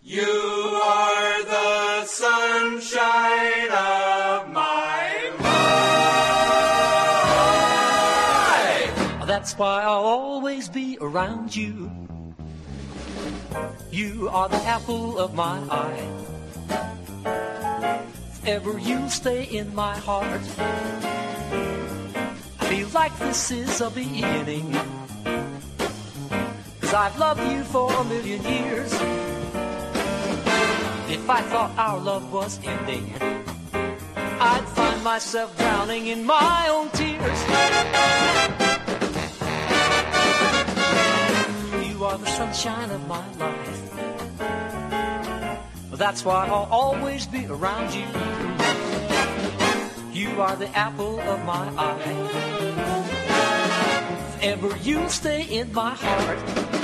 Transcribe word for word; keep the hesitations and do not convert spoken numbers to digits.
You are the sunshine of my life. That's why I'll always be around you. You are the apple of my eye. If ever you stay in my heart, I feel like this is a beginning. 'Cause I've loved you for a million years. If I thought our love was ending, I'd find myself drowning in my own tears. You are the sunshine of my life. That's why I'll always be around you. You are the apple of my eye. If ever you stay in my heart,